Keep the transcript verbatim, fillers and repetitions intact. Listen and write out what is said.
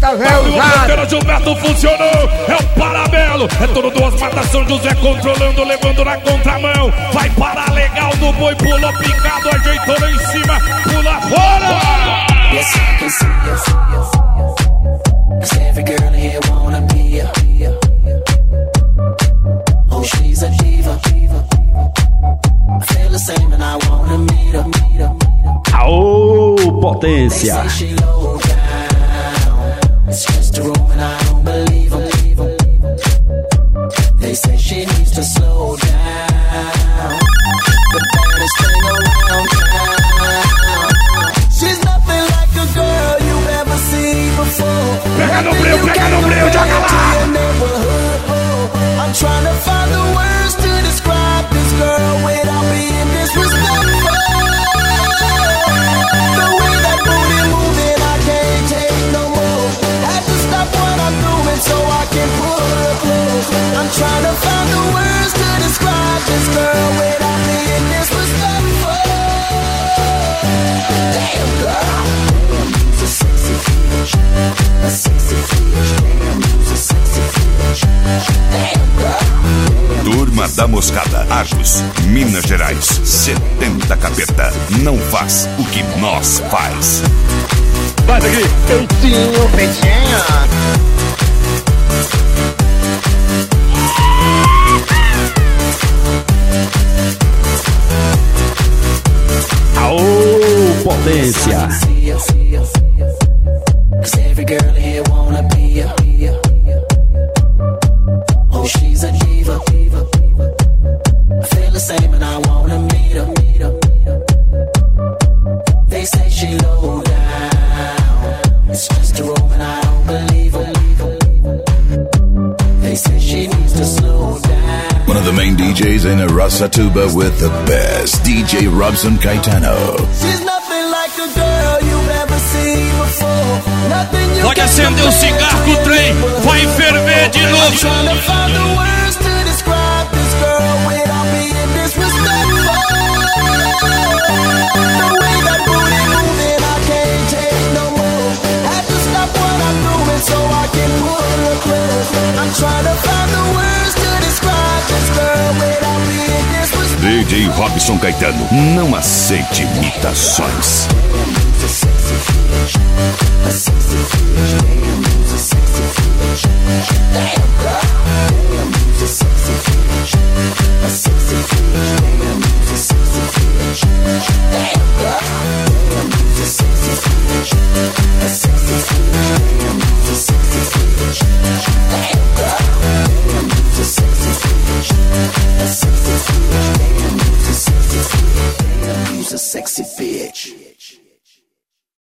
Eita, velho, já. Gilberto funcionou, é o Paramelo. É todo duas matas, São José controlando, levando na contramão. Vai para legal do boi, pulou picado, ajeitou lá em cima, pula fora. Yes, I can see you. Cause every girl here wanna be ya. Oh, she's a diva. I feel the same and I wanna meet her. Aô, potência! It's just a room and I don't believe them. They say she needs to slow down. The baddest thing around town. She's nothing like a girl you've ever seen before. Pega no breu, pega no breu, joga lá! I'm trying to find the words to describe this girl without being disrespectful. The way that booty moving, I can't take no more. Had to stop what I'm doing so I can pull her close. I'm trying to find the words to describe this girl without being disrespectful. Damn girl, damn, you's a sexy bitch, a sexy bitch. Damn, you's a sexy bitch. Damn girl. Turma da Moscada, Argos, Minas Gerais, setenta capeta. Não faz o que nós faz. Vai daqui. Peitinho, peitinho. Aô, potência! Cause every girl here wanna be ya. Oh, she's a diva. I feel the same and I wanna meet her. They say she low down. It's just a room and I don't believe her. They say she needs to slow down. One of the main D Js in Aracatuba with the best, D J Robson Caetano. She's nothing like a girl you've ever seen before. Nothing you Pode acender o cigarro que o trem vai ferver de novo. trying to find the words to describe this girl without being disrespectful. The way that booty moving, I can't take no more. Had to stop what I'm doing so I can pull her close. I'm trying to find the words to describe this girl without being disrespectful. D J Robson Caetano, não aceite imitações. A sexy bitch, damn, you's a sexy bitch. Damn girl, damn, you's a sexy bitch. A sexy bitch, damn, you's a sexy bitch. Damn girl, damn, you's a sexy bitch. A sexy bitch, damn, you's a sexy bitch. Damn girl, damn, you's a sexy bitch. A sexy bitch, damn, you's a sexy bitch. Damn, you's a sexy bitch.